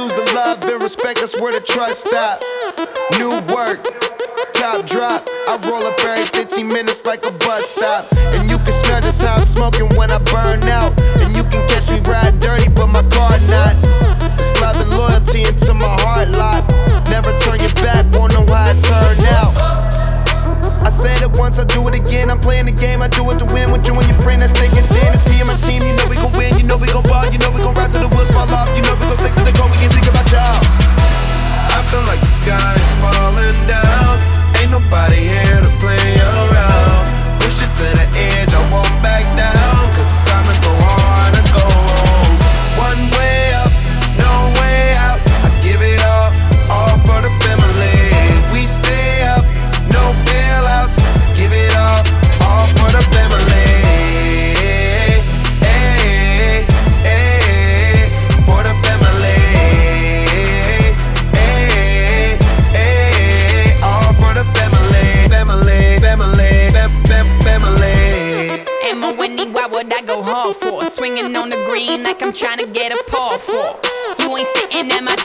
lose the love and respect, that's where the trust stop. New work, top drop. I roll up every 15 minutes like a bus stop. And you can smell just how I'm smoking when I burn out. And you can catch me riding dirty, but my car not. It's love and loyalty into my heart lot. Never turn your back, won't know how it turned out. I said it once, I do it again. I'm playing the game, I do it to win. With you and your friend that's thinking thin. It's me and my team, you know we gon' win. You know we gon' ball, you know we gon' rise till the wheels fall off. You know we gon' stick to the goal, we can think about y'all. I feel like the sky is falling down. Ain't nobody here to play around. Push it to the edge, I won't back down. Cause it's time to go hard and go home. One way up, no way out. I give it all for the family. We stay up, no bailouts. Give it all for the family. Hey, hey, for the family. Hey, hey, all for the family. Family, family, family. Emma Whitney, why would I go hard for? Swinging on the green like I'm trying to get a paw for. You ain't sitting at my